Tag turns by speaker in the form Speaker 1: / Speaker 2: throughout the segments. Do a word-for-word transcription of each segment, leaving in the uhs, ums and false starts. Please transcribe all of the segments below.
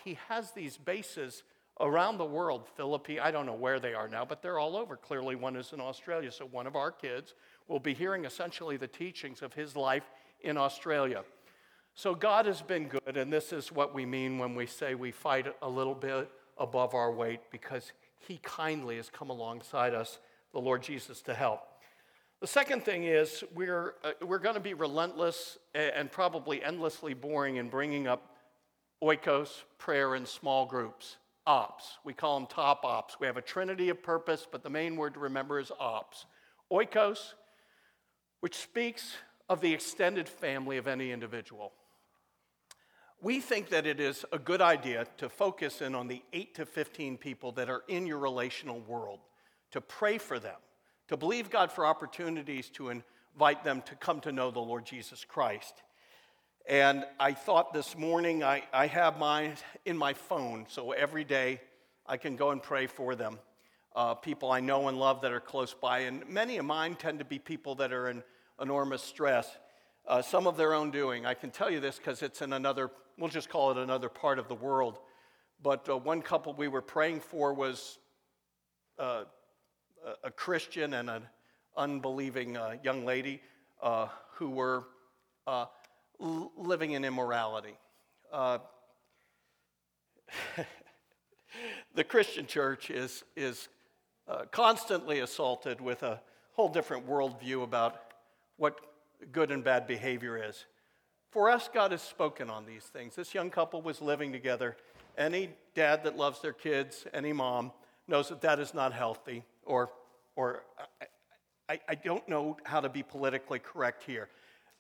Speaker 1: he has these bases around the world. Philippi, I don't know where they are now, but they're all over. Clearly one is in Australia, so one of our kids will be hearing essentially the teachings of his life in Australia. So God has been good, and this is what we mean when we say we fight a little bit above our weight, because he kindly has come alongside us, the Lord Jesus, to help. The second thing is we're, uh, we're going to be relentless and probably endlessly boring in bringing up oikos, prayer in small groups, ops. We call them top ops. We have a trinity of purpose, but the main word to remember is ops. Oikos, which speaks of the extended family of any individual. We think that it is a good idea to focus in on the eight to fifteen people that are in your relational world, to pray for them, to believe God for opportunities to invite them to come to know the Lord Jesus Christ. And I thought this morning, I, I have mine in my phone, so every day I can go and pray for them. Uh, people I know and love that are close by, and many of mine tend to be people that are in enormous stress, uh, some of their own doing. I can tell you this because it's in another, we'll just call it another part of the world. But uh, one couple we were praying for was uh, a Christian and an unbelieving uh, young lady uh, who were uh, l- living in immorality. Uh, the Christian church is, is uh, constantly assaulted with a whole different worldview about what good and bad behavior is. For us, God has spoken on these things. This young couple was living together. Any dad that loves their kids, any mom, knows that that is not healthy, or, or I, I don't know how to be politically correct here.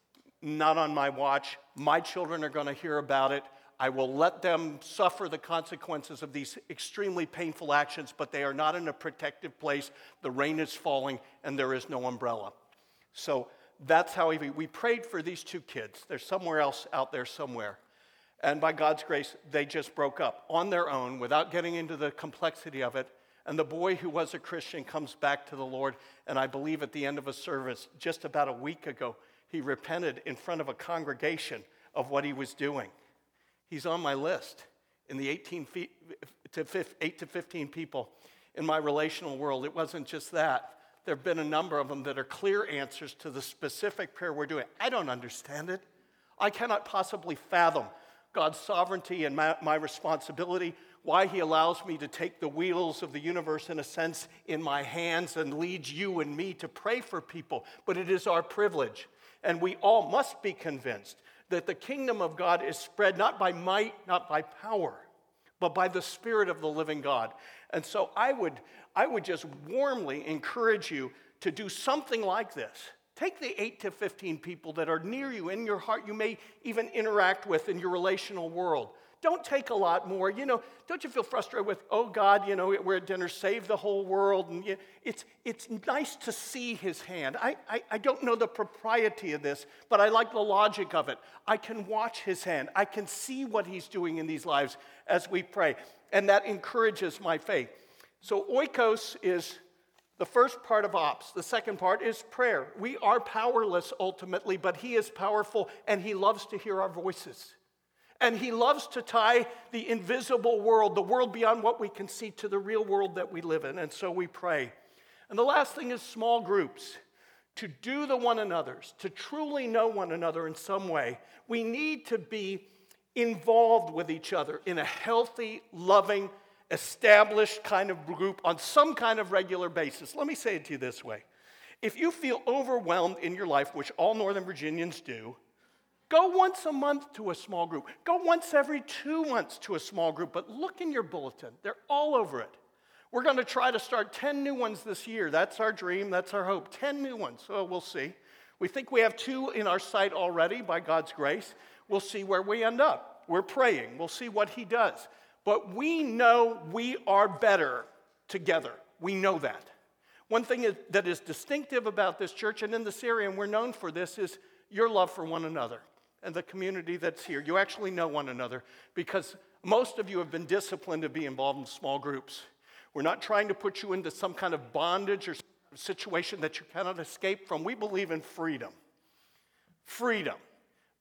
Speaker 1: Not on my watch. My children are going to hear about it. I will let them suffer the consequences of these extremely painful actions, but they are not in a protective place. The rain is falling, and there is no umbrella. So that's how we, we prayed for these two kids. They're somewhere else out there somewhere. And by God's grace, they just broke up on their own without getting into the complexity of it. And the boy who was a Christian comes back to the Lord. And I believe at the end of a service, just about a week ago, he repented in front of a congregation of what he was doing. He's on my list in the eighteen feet to eight to fifteen people in my relational world. It wasn't just that. There have been a number of them that are clear answers to the specific prayer we're doing. I don't understand it. I cannot possibly fathom God's sovereignty and my, my responsibility, why he allows me to take the wheels of the universe, in a sense, in my hands and leads you and me to pray for people. But it is our privilege. And we all must be convinced that the kingdom of God is spread not by might, not by power, but by the Spirit of the living God. And so I would, I would just warmly encourage you to do something like this. Take the eight to fifteen people that are near you, in your heart, you may even interact with in your relational world. Don't take a lot more. You know, don't you feel frustrated with, oh God, you know, we're at dinner, save the whole world. And you, it's it's nice to see his hand. I, I, I don't know the propriety of this, but I like the logic of it. I can watch his hand. I can see what he's doing in these lives as we pray. And that encourages my faith. So oikos is the first part of ops. The second part is prayer. We are powerless ultimately, but he is powerful, and he loves to hear our voices. And he loves to tie the invisible world, the world beyond what we can see, to the real world that we live in. And so we pray. And the last thing is small groups. To do the one another's, to truly know one another in some way, we need to be involved with each other in a healthy, loving, established kind of group on some kind of regular basis. Let me say it to you this way. If you feel overwhelmed in your life, which all Northern Virginians do, go once a month to a small group. Go once every two months to a small group, but look in your bulletin. They're all over it. We're going to try to start ten new ones this year. That's our dream. That's our hope. ten new ones. So we'll see. We think we have two in our sight already by God's grace. We'll see where we end up. We're praying. We'll see what he does. But we know we are better together. We know that. One thing is, that is distinctive about this church and in this area, and we're known for this, is your love for one another and the community that's here. You actually know one another because most of you have been disciplined to be involved in small groups. We're not trying to put you into some kind of bondage or situation that you cannot escape from. We believe in freedom. Freedom.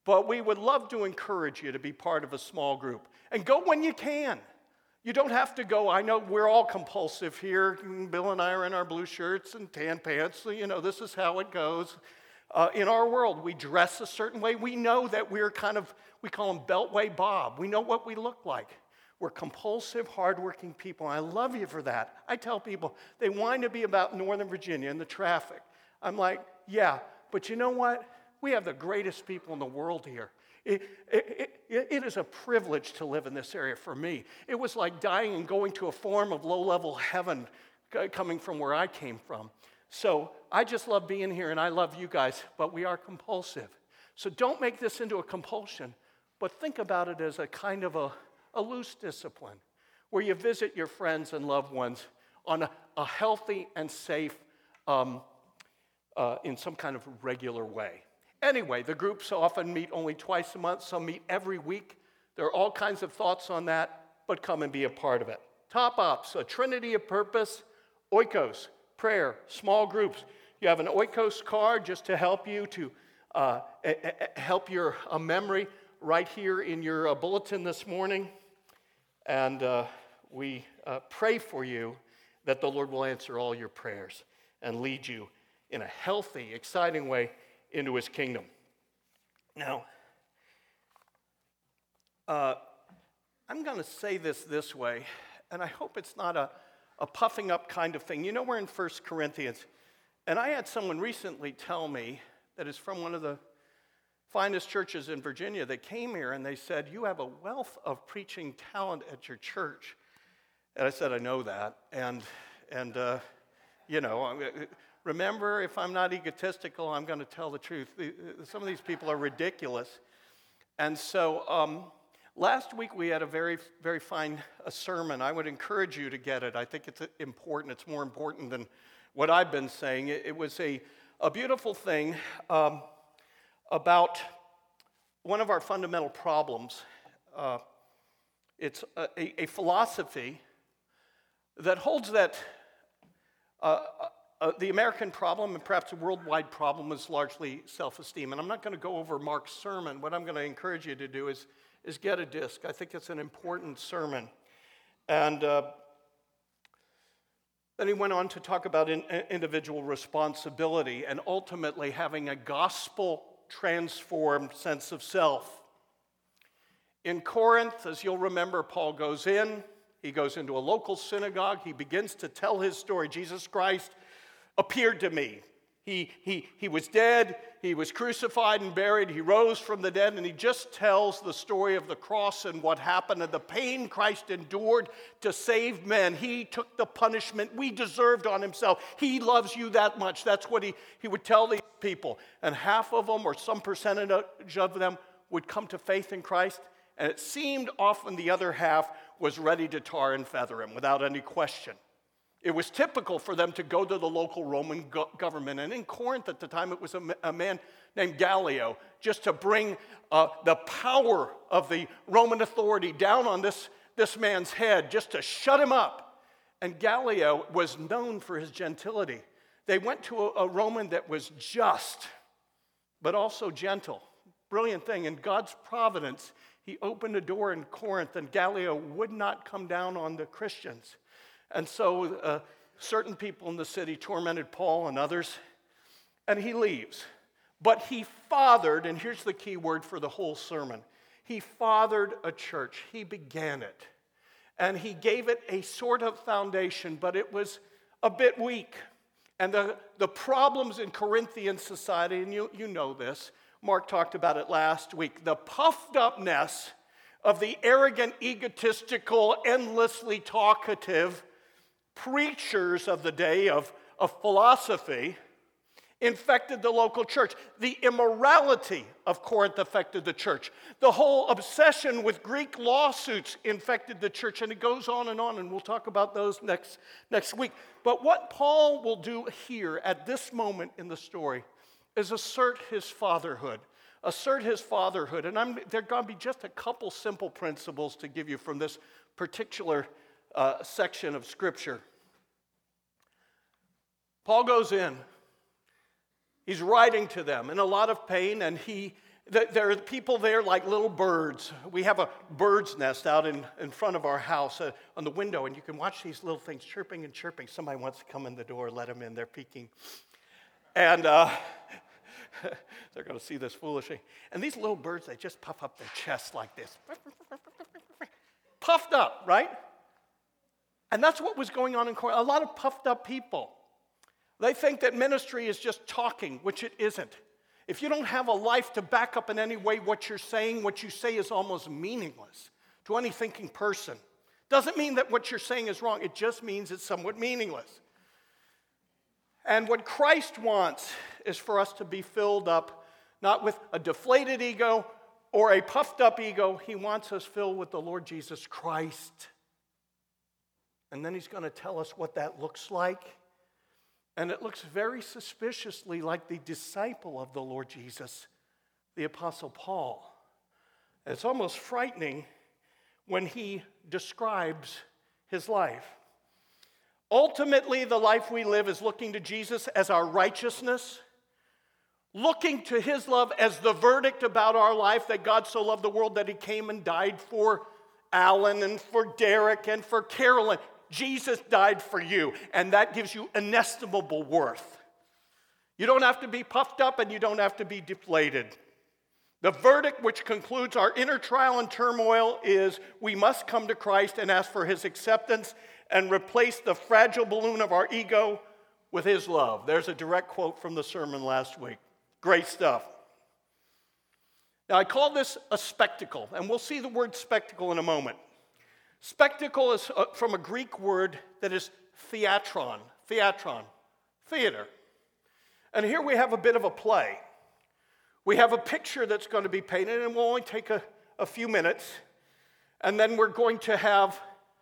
Speaker 1: but we would love to encourage you to be part of a small group. And go when you can. You don't have to go. I know we're all compulsive here. Bill and I are in our blue shirts and tan pants. So, you know, this is how it goes. Uh, in our world, we dress a certain way. We know that we're kind of, we call them Beltway Bob. We know what we look like. We're compulsive, hardworking people. I love you for that. I tell people, they whine to be about Northern Virginia and the traffic. I'm like, yeah, but you know what? We have the greatest people in the world here. It, it, it, it is a privilege to live in this area for me. It was like dying and going to a form of low-level heaven coming from where I came from. So I just love being here, and I love you guys, but we are compulsive. So don't make this into a compulsion, but think about it as a kind of a, a loose discipline where you visit your friends and loved ones on a, a healthy and safe, um, uh, in some kind of regular way. Anyway, the groups often meet only twice a month. Some meet every week. There are all kinds of thoughts on that, but come and be a part of it. Top Ops, a trinity of purpose, oikos, prayer, small groups. You have an oikos card just to help you to uh, help your uh, memory right here in your uh, bulletin this morning. And uh, we uh, pray for you that the Lord will answer all your prayers and lead you in a healthy, exciting way into his kingdom. Now, uh, I'm going to say this this way, and I hope it's not a, a puffing up kind of thing. You know, we're in First Corinthians, and I had someone recently tell me that is from one of the finest churches in Virginia. They came here and they said, you have a wealth of preaching talent at your church. And I said, I know that. And, and uh, you know, remember, if I'm not egotistical, I'm going to tell the truth. Some of these people are ridiculous. And so um, last week we had a very, very fine a sermon. I would encourage you to get it. I think it's important. It's more important than what I've been saying. It, it was a, a beautiful thing um, about one of our fundamental problems. Uh, it's a, a, a philosophy that holds that uh, Uh, the American problem, and perhaps a worldwide problem, is largely self-esteem. And I'm not going to go over Mark's sermon. What I'm going to encourage you to do is, is get a disc. I think it's an important sermon. And uh, then he went on to talk about in, individual responsibility and ultimately having a gospel-transformed sense of self. In Corinth, as you'll remember, Paul goes in. He goes into a local synagogue. He begins to tell his story. Jesus Christ appeared to me. He, he, he was dead, he was crucified and buried, he rose from the dead, and he just tells the story of the cross and what happened and the pain Christ endured to save men. He took the punishment we deserved on himself. He loves you that much. That's what he, he would tell these people. And half of them, or some percentage of them, would come to faith in Christ, and it seemed often the other half was ready to tar and feather him without any question. It was typical for them to go to the local Roman go- government. And in Corinth at the time, it was a, a man named Gallio, just to bring uh, the power of the Roman authority down on this, this man's head, just to shut him up. And Gallio was known for his gentility. They went to a, a Roman that was just, but also gentle. Brilliant thing. In God's providence, he opened a door in Corinth, and Gallio would not come down on the Christians. And so uh, certain people in the city tormented Paul and others, and he leaves. But he fathered, and here's the key word for the whole sermon, he fathered a church. He began it. And he gave it a sort of foundation, but it was a bit weak. And the, the problems in Corinthian society, and you, you know this, Mark talked about it last week, the puffed upness of the arrogant, egotistical, endlessly talkative preachers of the day of, of philosophy infected the local church. The immorality of Corinth affected the church. The whole obsession with Greek lawsuits infected the church, and it goes on and on, and we'll talk about those next, next week. But what Paul will do here at this moment in the story is assert his fatherhood. Assert his fatherhood. And I'm, there are going to be just a couple simple principles to give you from this particular uh, section of Scripture. Paul goes in. He's writing to them in a lot of pain, and he There are people there like little birds. We have a bird's nest out in, in front of our house uh, on the window, and you can watch these little things chirping and chirping. Somebody wants to come in the door, let them in. They're peeking. And uh, they're going to see this foolishly. And these little birds, they just puff up their chests like this. Puffed up, right? And that's what was going on in Corinth. A lot of puffed up people. They think that ministry is just talking, which it isn't. If you don't have a life to back up in any way what you're saying, what you say is almost meaningless to any thinking person. Doesn't mean that what you're saying is wrong. It just means it's somewhat meaningless. And what Christ wants is for us to be filled up, not with a deflated ego or a puffed up ego. He wants us filled with the Lord Jesus Christ. And then he's going to tell us what that looks like. And it looks very suspiciously like the disciple of the Lord Jesus, the Apostle Paul. It's almost frightening when he describes his life. Ultimately, the life we live is looking to Jesus as our righteousness, looking to his love as the verdict about our life, that God so loved the world that he came and died for Alan and for Derek and for Carolyn. Jesus died for you, and that gives you inestimable worth. You don't have to be puffed up, and you don't have to be deflated. The verdict which concludes our inner trial and turmoil is we must come to Christ and ask for his acceptance and replace the fragile balloon of our ego with his love. There's a direct quote from the sermon last week. Great stuff. Now, I call this a spectacle, and we'll see the word spectacle in a moment. Spectacle is from a Greek word that is theatron, theatron, theater. And here we have a bit of a play. We have a picture that's going to be painted, and we'll only take a, a few minutes. And then we're going to have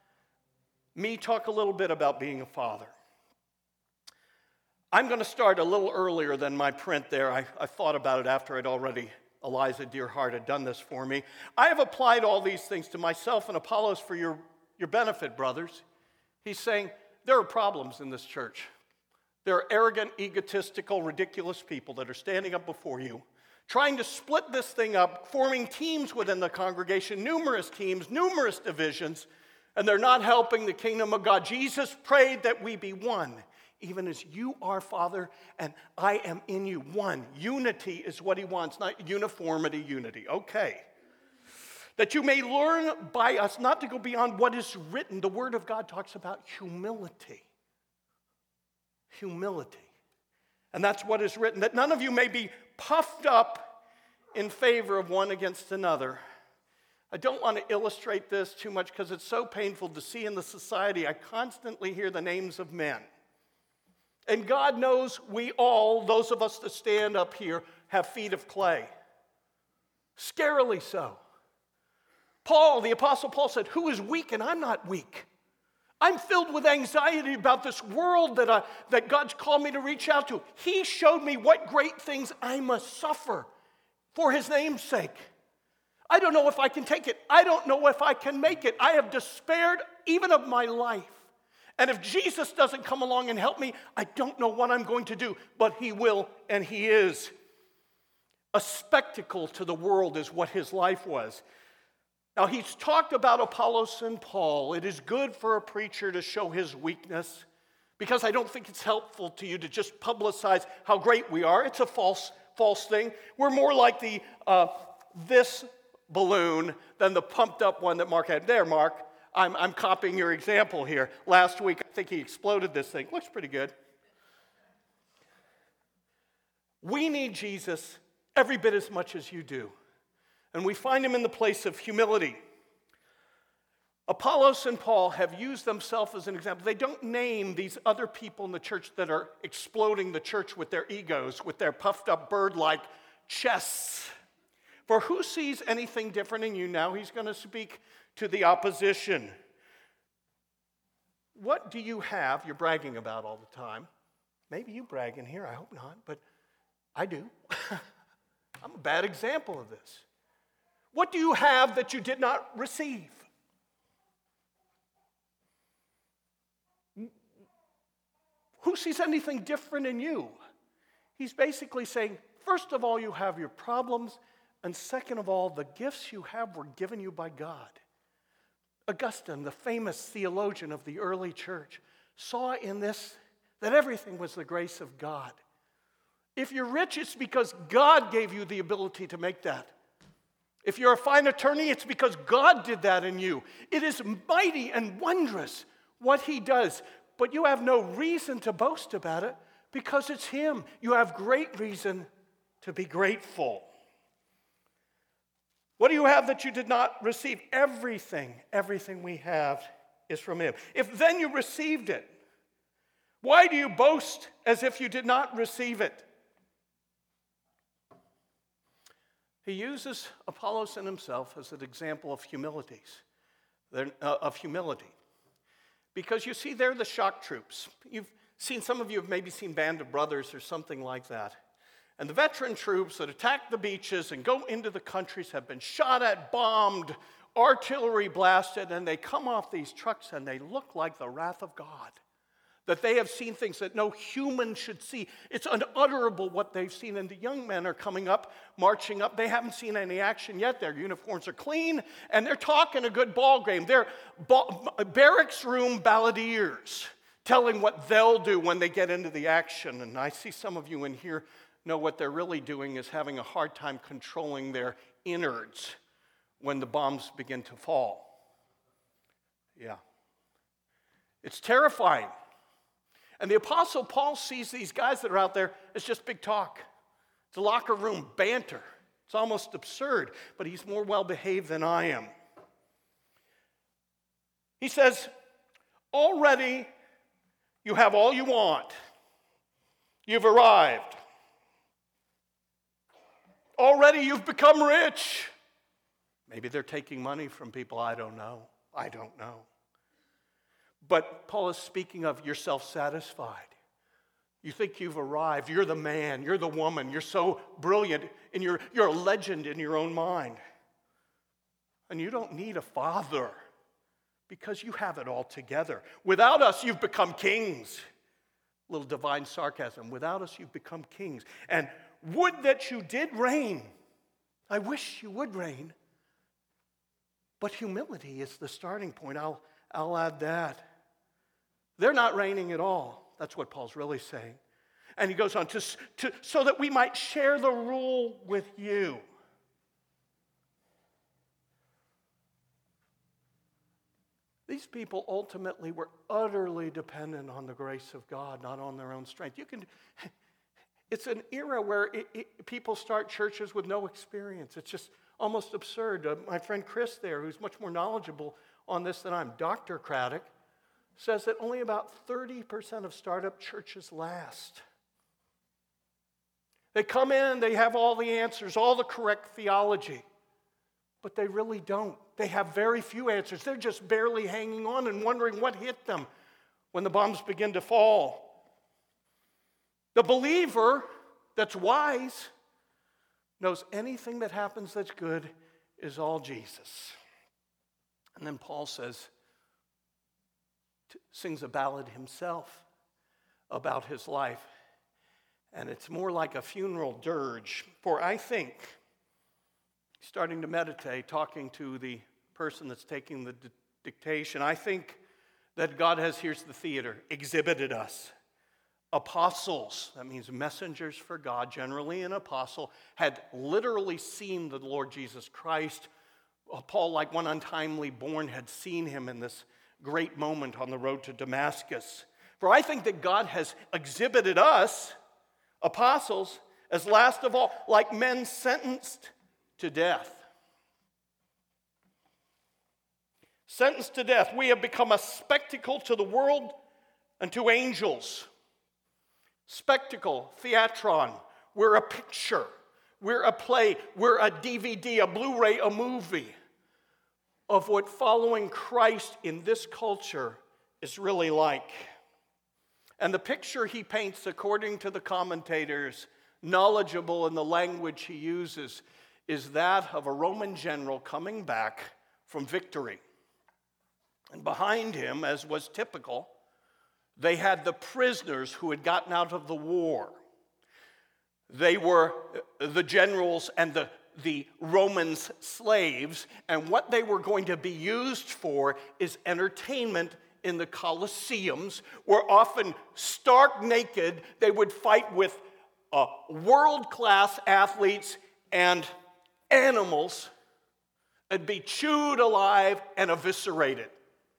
Speaker 1: me talk a little bit about being a father. I'm going to start a little earlier than my print there. I, I thought about it after I'd already Eliza Dearhart had done this for me. I have applied all these things to myself and Apollos for your, your benefit, brothers. He's saying there are problems in this church. There are arrogant, egotistical, ridiculous people that are standing up before you, trying to split this thing up, forming teams within the congregation, numerous teams, numerous divisions, and they're not helping the kingdom of God. Jesus prayed that we be one. Even as you are, Father, and I am in you. One. Unity is what he wants, not uniformity, unity. Okay. That you may learn by us not to go beyond what is written. The Word of God talks about humility. Humility. And that's what is written. That none of you may be puffed up in favor of one against another. I don't want to illustrate this too much because it's so painful to see in the society. I constantly hear the names of men. And God knows we all, those of us that stand up here, have feet of clay. Scarily so. Paul, the Apostle Paul said, who is weak and I'm not weak? I'm filled with anxiety about this world that, I, that God's called me to reach out to. He showed me what great things I must suffer for his name's sake. I don't know if I can take it. I don't know if I can make it. I have despaired even of my life. And if Jesus doesn't come along and help me, I don't know what I'm going to do, but he will, and he is. A spectacle to the world is what his life was. Now, he's talked about Apollos and Paul. It is good for a preacher to show his weakness, because I don't think it's helpful to you to just publicize how great we are. It's a false, false thing. We're more like the uh, this balloon than the pumped up one that Mark had. There, Mark. I'm, I'm copying your example here. Last week, I think he exploded this thing. Looks pretty good. We need Jesus every bit as much as you do. And we find him in the place of humility. Apollos and Paul have used themselves as an example. They don't name these other people in the church that are exploding the church with their egos, with their puffed up bird-like chests. For who sees anything different in you? Now he's going to speak to the opposition. What do you have you're bragging about all the time? Maybe you brag in here, I hope not, but I do. I'm a bad example of this. What do you have that you did not receive? Who sees anything different in you? He's basically saying, first of all, you have your problems, And second of all, the gifts you have were given you by God. Augustine, the famous theologian of the early church, saw in this that everything was the grace of God. If you're rich, it's because God gave you the ability to make that. If you're a fine attorney, it's because God did that in you. It is mighty and wondrous what he does, but you have no reason to boast about it because it's him. You have great reason to be grateful. What do you have that you did not receive? Everything, everything we have is from him. If then you received it, why do you boast as if you did not receive it? He uses Apollos and himself as an example of humilities, uh, of humility. Because you see, they're the shock troops. You've seen, some of you have maybe seen Band of Brothers or something like that. And the veteran troops that attack the beaches and go into the countries have been shot at, bombed, artillery blasted, and they come off these trucks and they look like the wrath of God. That they have seen things that no human should see. It's unutterable what they've seen. And the young men are coming up, marching up. They haven't seen any action yet. Their uniforms are clean, and they're talking a good ball game. They're ba- barracks room balladeers, telling what they'll do when they get into the action. And I see some of you in here know what they're really doing is having a hard time controlling their innards when the bombs begin to fall. Yeah. It's terrifying. And the Apostle Paul sees these guys that are out there as just big talk. It's a locker room banter. It's almost absurd, but he's more well-behaved than I am. He says, already you have all you want. You've arrived. Already you've become rich. Maybe they're taking money from people. I don't know. I don't know. But Paul is speaking of you're self-satisfied. You think you've arrived. You're the man. You're the woman. You're so brilliant. And you're, you're a legend in your own mind. And you don't need a father because you have it all together. Without us, you've become kings. A little divine sarcasm. Without us, you've become kings. And would that you did reign. I wish you would reign. But humility is the starting point. I'll, I'll add that. They're not reigning at all. That's what Paul's really saying. And he goes on to, to so that we might share the rule with you. These people ultimately were utterly dependent on the grace of God, not on their own strength. You can. It's an era where it, it, people start churches with no experience. It's just almost absurd. Uh, my friend Chris there, who's much more knowledgeable on this than I'm, Doctor Craddock, says that only about thirty percent of startup churches last. They come in, they have all the answers, all the correct theology, but they really don't. They have very few answers. They're just barely hanging on and wondering what hit them when the bombs begin to fall. The believer that's wise knows anything that happens that's good is all Jesus. And then Paul says, sings a ballad himself about his life. And it's more like a funeral dirge. For I think, starting to meditate, talking to the person that's taking the d- dictation, I think that God has, here's the theater, exhibited us. Apostles, that means messengers for God, generally an apostle, had literally seen the Lord Jesus Christ. Paul, like one untimely born, had seen him in this great moment on the road to Damascus. For I think that God has exhibited us, apostles, as last of all, like men sentenced to death. Sentenced to death, we have become a spectacle to the world and to angels. Spectacle, theatron, we're a picture, we're a play, we're a D V D, a Blu-ray, a movie of what following Christ in this culture is really like. And the picture he paints, according to the commentators, knowledgeable in the language he uses, is that of a Roman general coming back from victory. And behind him, as was typical, they had the prisoners who had gotten out of the war. They were the generals and the, the Romans' slaves, and what they were going to be used for is entertainment in the Colosseums, where often stark naked they would fight with uh, world-class athletes and animals and be chewed alive and eviscerated.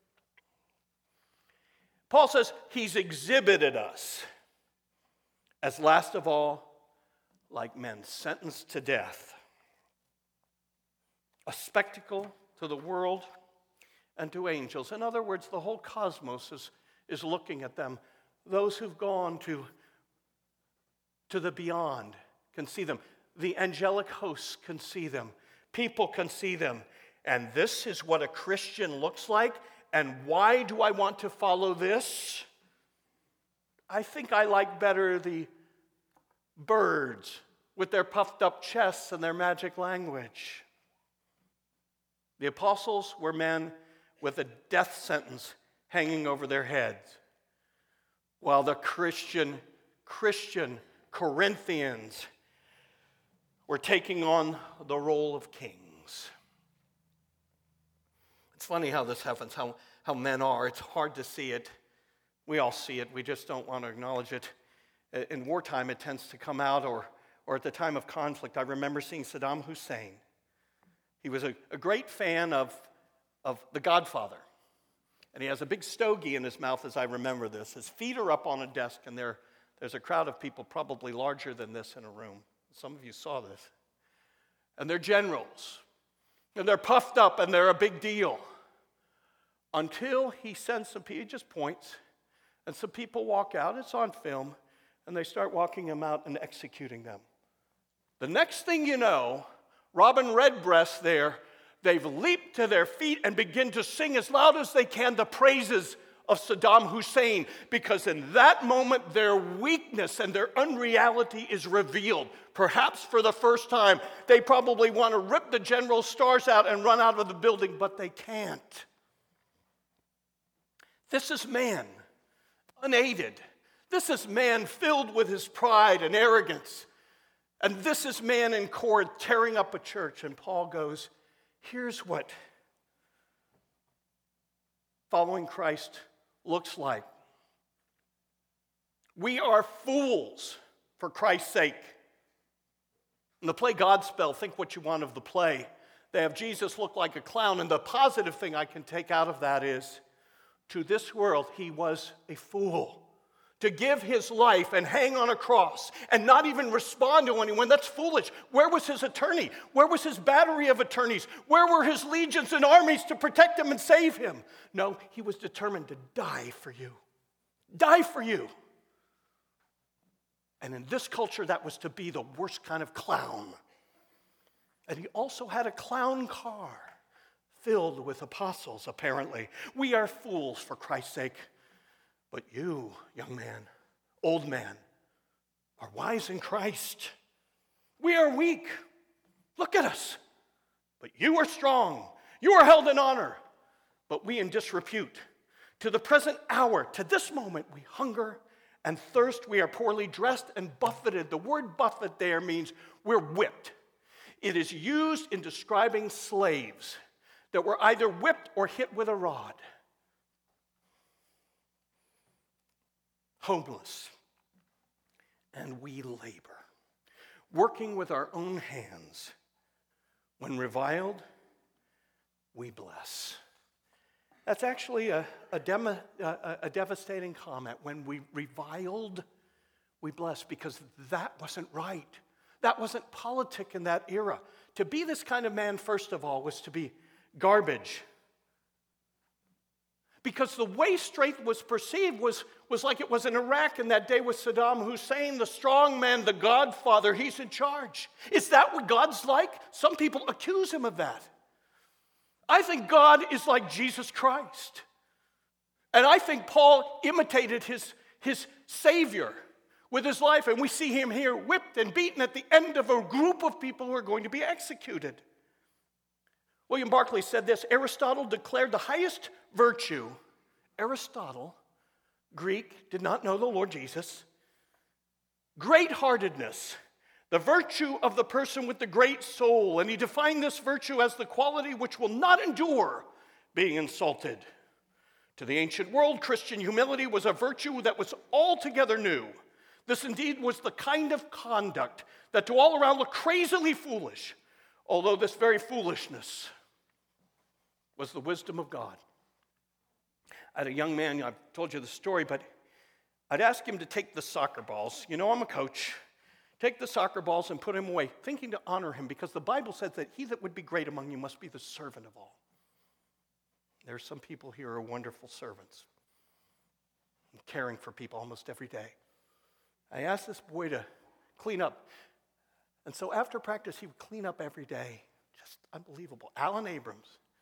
Speaker 1: Paul says he's exhibited us as last of all, like men sentenced to death, a spectacle to the world and to angels. In other words, the whole cosmos is, is looking at them. Those who've gone to, to the beyond can see them. The angelic hosts can see them. People can see them. And this is what a Christian looks like. And why do I want to follow this? I think I like better the birds with their puffed up chests and their magic language. The apostles were men with a death sentence hanging over their heads, while the Christian, Christian Corinthians were taking on the role of kings. It's funny how this happens, how, how men are. It's hard to see it. We all see it. We just don't want to acknowledge it. In wartime, it tends to come out, or, or at the time of conflict. I remember seeing Saddam Hussein. He was a, a great fan of, of The Godfather. And he has a big stogie in his mouth, as I remember this. His feet are up on a desk, and there, there's a crowd of people probably larger than this in a room. Some of you saw this. And they're generals. And they're puffed up, and they're a big deal. Until he sends some people, he just points, and some people walk out. It's on film. And they start walking them out and executing them. The next thing you know, Robin Redbreast there, they've leaped to their feet and begin to sing as loud as they can the praises of Saddam Hussein, because in that moment their weakness and their unreality is revealed. Perhaps for the first time, they probably want to rip the general's stars out and run out of the building, but they can't. This is man, unaided. This is man filled with his pride and arrogance. And this is man in Corinth tearing up a church. And Paul goes, here's what following Christ looks like. We are fools for Christ's sake. In the play Godspell, think what you want of the play. They have Jesus look like a clown. And the positive thing I can take out of that is, to this world, he was a fool. To give his life and hang on a cross and not even respond to anyone, that's foolish. Where was his attorney? Where was his battery of attorneys? Where were his legions and armies to protect him and save him? No, he was determined to die for you. Die for you. And in this culture, that was to be the worst kind of clown. And he also had a clown car filled with apostles, apparently. We are fools for Christ's sake. But you, young man, old man, are wise in Christ. We are weak. Look at us. But you are strong. You are held in honor. But we in disrepute. To the present hour, to this moment, we hunger and thirst. We are poorly dressed and buffeted. The word buffet there means we're whipped. It is used in describing slaves that were either whipped or hit with a rod. Homeless, and we labor, working with our own hands. When reviled, we bless. That's actually a, a, demo, a, a devastating comment. When we reviled, we bless, because that wasn't right. That wasn't politic in that era. To be this kind of man, first of all, was to be garbage. Because the way straight was perceived was, was like it was in Iraq in that day with Saddam Hussein, the strong man, the godfather, he's in charge. Is that what God's like? Some people accuse him of that. I think God is like Jesus Christ. And I think Paul imitated his, his Savior with his life. And we see him here whipped and beaten at the end of a group of people who are going to be executed. William Barclay said this: Aristotle declared the highest virtue. Aristotle, Greek, did not know the Lord Jesus. Great-heartedness, The virtue of the person with the great soul. And he defined this virtue as the quality which will not endure being insulted. To the ancient world, Christian humility was a virtue that was altogether new. This indeed was the kind of conduct that to all around looked crazily foolish, although this very foolishness was the wisdom of God. I had a young man, I've told you the story, but I'd ask him to take the soccer balls. You know, I'm a coach. Take the soccer balls and put them away, thinking to honor him, because the Bible says that he that would be great among you must be the servant of all. There are some people here who are wonderful servants, and caring for people almost every day. I asked this boy to clean up. And so after practice, he would clean up every day. Just unbelievable. Alan Abrams.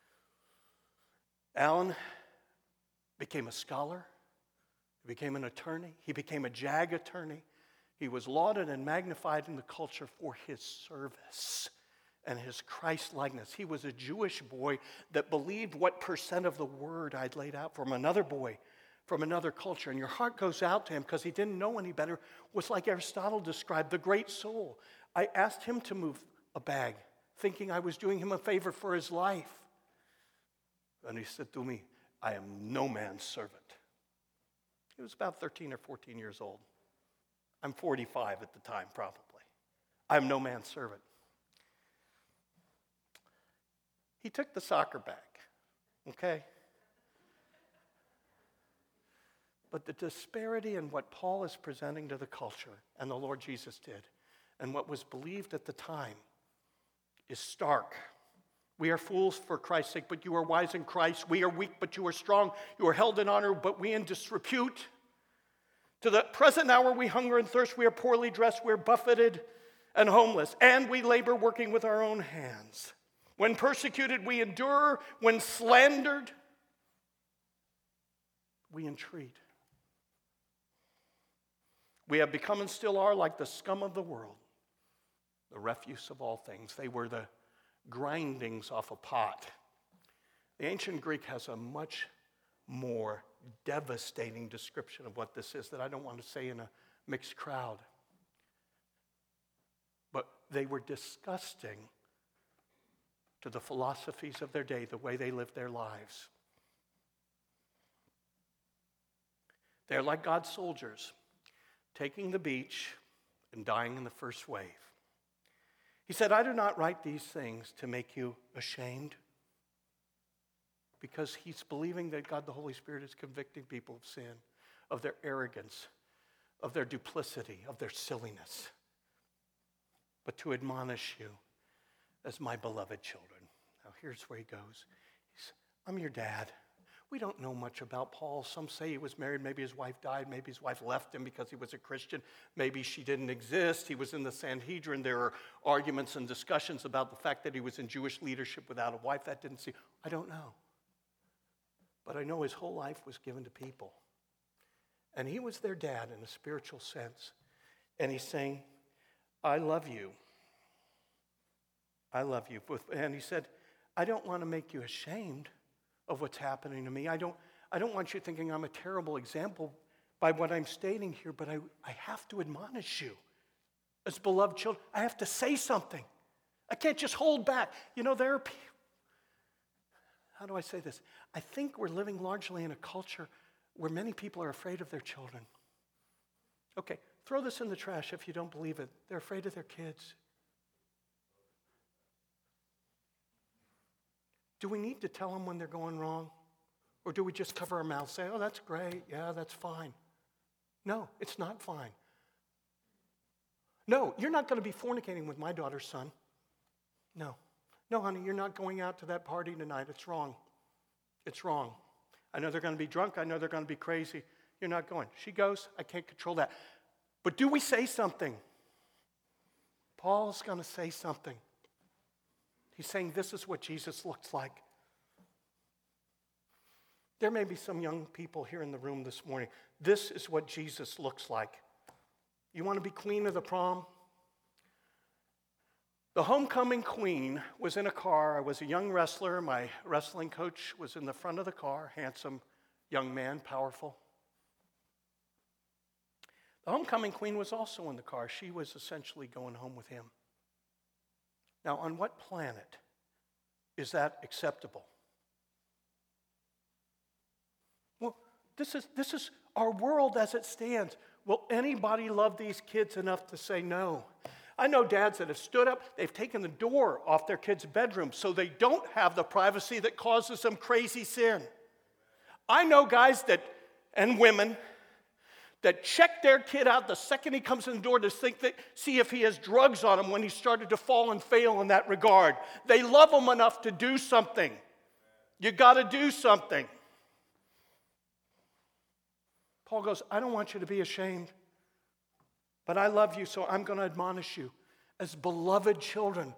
Speaker 1: Alan became a scholar. He became an attorney. He became a JAG attorney. He was lauded and magnified in the culture for his service and his Christ-likeness. He was a Jewish boy that believed what percent of the word I'd laid out for him. Another boy from another culture. And your heart goes out to him because he didn't know any better. Was like Aristotle described, the great soul. I asked him to move a bag, thinking I was doing him a favor for his life. And he said to me, I am no man's servant. He was about thirteen or fourteen years old. I'm forty-five at the time, probably. I'm no man's servant. He took the soccer bag, okay? But the disparity in what Paul is presenting to the culture, and the Lord Jesus did, and what was believed at the time, is stark. We are fools for Christ's sake, but you are wise in Christ. We are weak, but you are strong. You are held in honor, but we in disrepute. To the present hour we hunger and thirst. We are poorly dressed. We are buffeted and homeless. And we labor working with our own hands. When persecuted, we endure. When slandered, we entreat. We have become and still are like the scum of the world, the refuse of all things. They were the grindings off a pot. The ancient Greek has a much more devastating description of what this is that I don't want to say in a mixed crowd. But they were disgusting to the philosophies of their day, the way they lived their lives. They're like God's soldiers, taking the beach and dying in the first wave. He said, I do not write these things to make you ashamed, because he's believing that God the Holy Spirit is convicting people of sin, of their arrogance, of their duplicity, of their silliness, but to admonish you as my beloved children. Now here's where he goes. He's, I'm your dad. We don't know much about Paul. Some say he was married. Maybe his wife died. Maybe his wife left him because he was a Christian. Maybe she didn't exist. He was in the Sanhedrin. There are arguments and discussions about the fact that he was in Jewish leadership without a wife. That didn't seem, I don't know. But I know his whole life was given to people. And he was their dad in a spiritual sense. And he's saying, I love you. I love you. And he said, I don't want to make you ashamed of what's happening to me. I don't, I don't want you thinking I'm a terrible example by what I'm stating here, but I, I have to admonish you as beloved children. I have to say something. I can't just hold back. You know, there are people, how do I say this? I think we're living largely in a culture where many people are afraid of their children. Okay, throw this in the trash if you don't believe it. They're afraid of their kids. Do we need to tell them when they're going wrong? Or do we just cover our mouths, say, oh, that's great, yeah, that's fine? No, it's not fine. No, you're not going to be fornicating with my daughter's son. No. No, honey, you're not going out to that party tonight. It's wrong. It's wrong. I know they're going to be drunk. I know they're going to be crazy. You're not going. She goes. I can't control that. But do we say something? Paul's going to say something. He's saying this is what Jesus looks like. There may be some young people here in the room this morning. This is what Jesus looks like. You want to be queen of the prom? The homecoming queen was in a car. I was a young wrestler. My wrestling coach was in the front of the car, handsome young man, powerful. The homecoming queen was also in the car. She was essentially going home with him. Now, on what planet is that acceptable? Well, this is, this is our world as it stands. Will anybody love these kids enough to say no? I know dads that have stood up, they've taken the door off their kids' bedroom so they don't have the privacy that causes them crazy sin. I know guys that, and women, that check their kid out the second he comes in the door to think that, see if he has drugs on him when he started to fall and fail in that regard. They love him enough to do something. You got to do something. Paul goes, I don't want you to be ashamed, but I love you, so I'm going to admonish you as beloved children.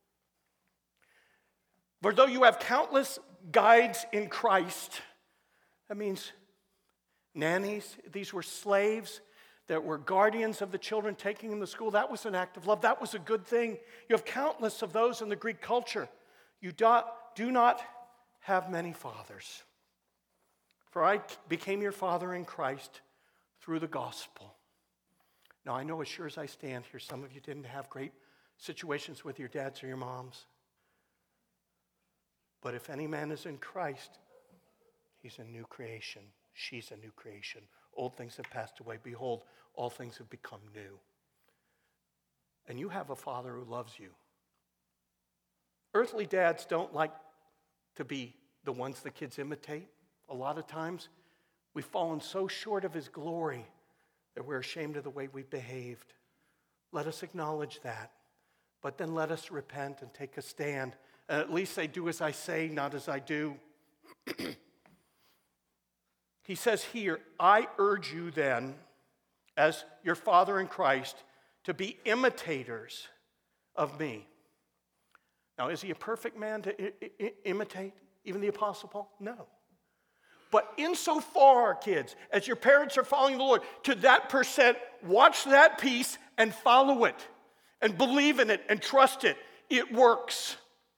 Speaker 1: For though you have countless guides in Christ, that means nannies, these were slaves that were guardians of the children, taking them to school. That was an act of love. That was a good thing. You have countless of those in the Greek culture. You do, do not have many fathers. For I became your father in Christ through the gospel. Now, I know as sure as I stand here, some of you didn't have great situations with your dads or your moms. But if any man is in Christ, he's a new creation. She's a new creation. Old things have passed away. Behold, all things have become new. And you have a father who loves you. Earthly dads don't like to be the ones the kids imitate. A lot of times, we've fallen so short of his glory that we're ashamed of the way we've behaved. Let us acknowledge that. But then let us repent and take a stand. And at least say, do as I say, not as I do. He says here, I urge you then, as your father in Christ, to be imitators of me. Now, is he a perfect man to I- I- imitate? Even the Apostle Paul? No. But insofar, kids, as your parents are following the Lord, to that percent, watch that piece and follow it. And believe in it and trust it. It works.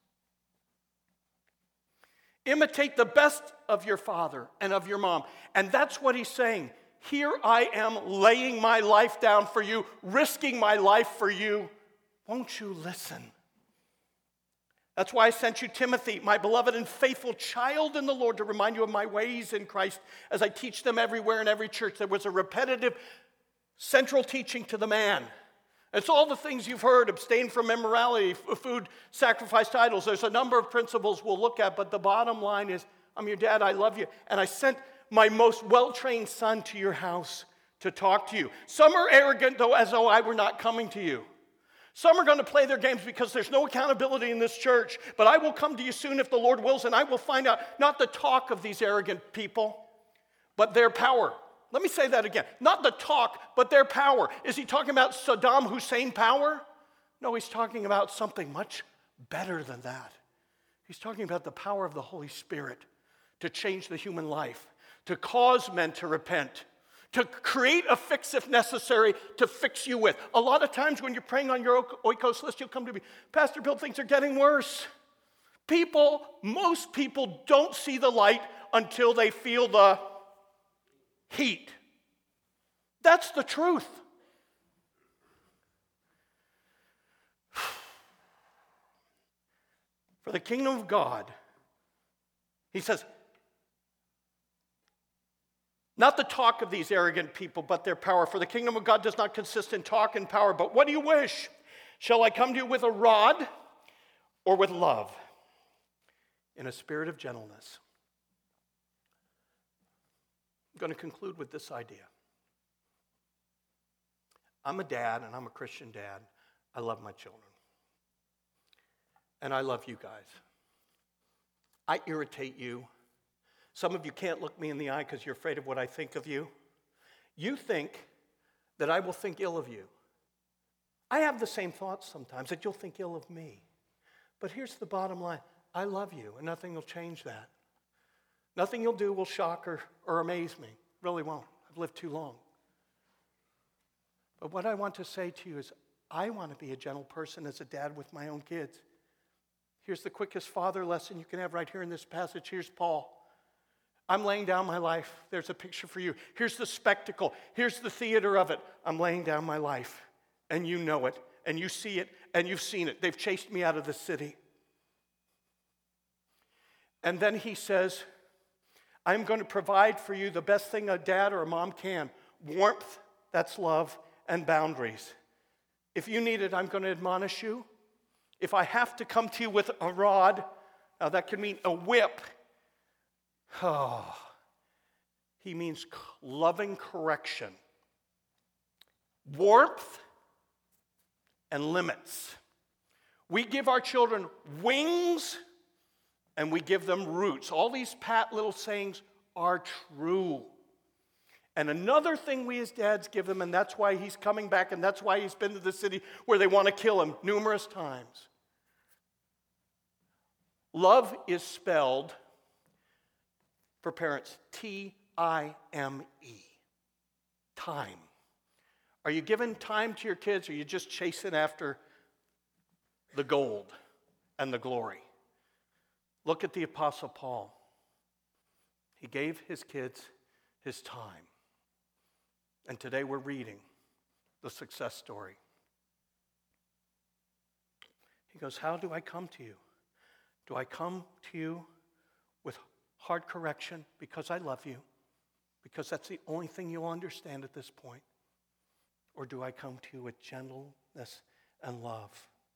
Speaker 1: Imitate the best of your father and of your mom. And that's what he's saying. Here I am laying my life down for you, risking my life for you. Won't you listen? That's why I sent you Timothy, my beloved and faithful child in the Lord, to remind you of my ways in Christ as I teach them everywhere in every church. There was a repetitive central teaching to the man. It's all the things you've heard: abstain from immorality, food, sacrifice to idols. There's a number of principles we'll look at, but the bottom line is, I'm your dad, I love you, and I sent my most well-trained son to your house to talk to you. Some are arrogant, though, as though I were not coming to you. Some are going to play their games because there's no accountability in this church, but I will come to you soon if the Lord wills, and I will find out not the talk of these arrogant people, but their power. Let me say that again. Not the talk, but their power. Is he talking about Saddam Hussein power? No, he's talking about something much better than that. He's talking about the power of the Holy Spirit to change the human life, to cause men to repent, to create a fix if necessary, to fix you with. A lot of times when you're praying on your oikos list, you'll come to me, Pastor Bill, things are getting worse. People, most people don't see the light until they feel the heat. That's the truth. For the kingdom of God, he says, not the talk of these arrogant people, but their power. For the kingdom of God does not consist in talk and power. But what do you wish? Shall I come to you with a rod or with love? In a spirit of gentleness. I'm going to conclude with this idea. I'm a dad, and I'm a Christian dad. I love my children. And I love you guys. I irritate you. Some of you can't look me in the eye because you're afraid of what I think of you. You think that I will think ill of you. I have the same thoughts sometimes, that you'll think ill of me. But here's the bottom line. I love you, and nothing will change that. Nothing you'll do will shock or, or amaze me. Really won't. I've lived too long. But what I want to say to you is, I want to be a gentle person as a dad with my own kids. Here's the quickest father lesson you can have right here in this passage. Here's Paul. I'm laying down my life. There's a picture for you. Here's the spectacle. Here's the theater of it. I'm laying down my life. And you know it. And you see it. And you've seen it. They've chased me out of the city. And then he says, I'm going to provide for you the best thing a dad or a mom can. Warmth, that's love, and boundaries. If you need it, I'm going to admonish you. If I have to come to you with a rod, now that could mean a whip. Oh, he means loving correction, warmth, and limits. We give our children wings and we give them roots. All these pat little sayings are true. And another thing we as dads give them, and that's why he's coming back, and that's why he's been to the city where they want to kill him numerous times. Love is spelled, for parents, T I M E. Time. Are you giving time to your kids, or are you just chasing after the gold and the glory? Look at the Apostle Paul. He gave his kids his time. And today we're reading the success story. He goes, how do I come to you? Do I come to you with hard correction because I love you? Because that's the only thing you'll understand at this point. Or do I come to you with gentleness and love?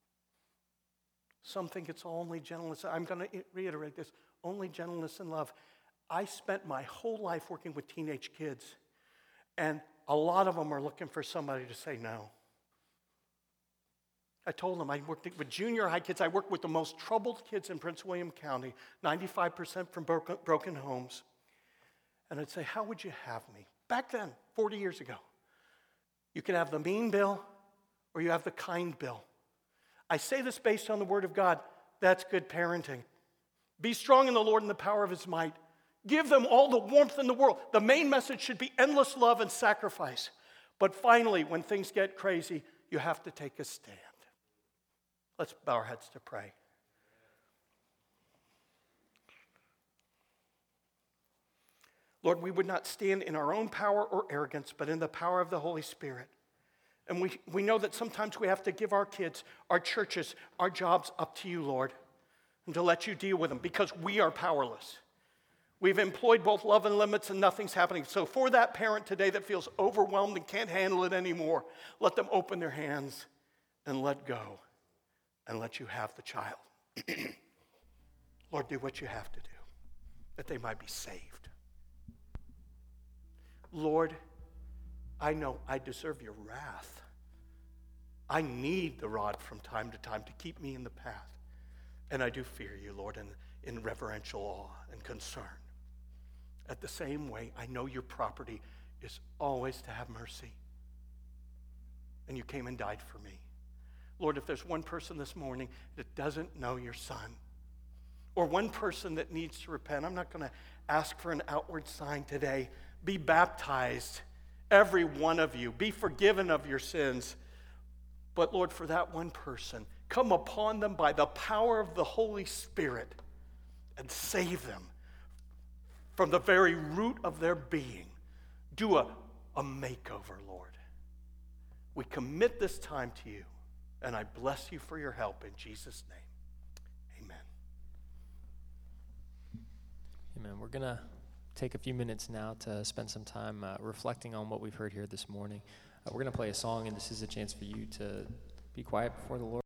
Speaker 1: Some think it's only gentleness. I'm going to reiterate this. Only gentleness and love. I spent my whole life working with teenage kids. And a lot of them are looking for somebody to say no. I told them I worked with junior high kids. I worked with the most troubled kids in Prince William County, ninety-five percent from broken, broken homes. And I'd say, how would you have me? Back then, forty years ago. You can have the mean Bill or you have the kind Bill. I say this based on the Word of God. That's good parenting. Be strong in the Lord and the power of His might. Give them all the warmth in the world. The main message should be endless love and sacrifice. But finally, when things get crazy, you have to take a stand. Let's bow our heads to pray. Lord, we would not stand in our own power or arrogance, but in the power of the Holy Spirit. And we, we know that sometimes we have to give our kids, our churches, our jobs up to you, Lord, and to let you deal with them because we are powerless. We've employed both love and limits and nothing's happening. So for that parent today that feels overwhelmed and can't handle it anymore, let them open their hands and let go and let you have the child. Lord, do what you have to do, that they might be saved. Lord, I know I deserve your wrath. I need the rod from time to time to keep me in the path. And I do fear you, Lord, in, in reverential awe and concern. At the same way, I know your property is always to have mercy. And you came and died for me. Lord, if there's one person this morning that doesn't know your Son, or one person that needs to repent, I'm not going to ask for an outward sign today. Be baptized, every one of you. Be forgiven of your sins. But Lord, for that one person, come upon them by the power of the Holy Spirit and save them from the very root of their being. Do a, a makeover, Lord. We commit this time to you, and I bless you for your help in Jesus' name. Amen.
Speaker 2: Amen. We're going to take a few minutes now to spend some time uh, reflecting on what we've heard here this morning. Uh, we're going to play a song, and this is a chance for you to be quiet before the Lord.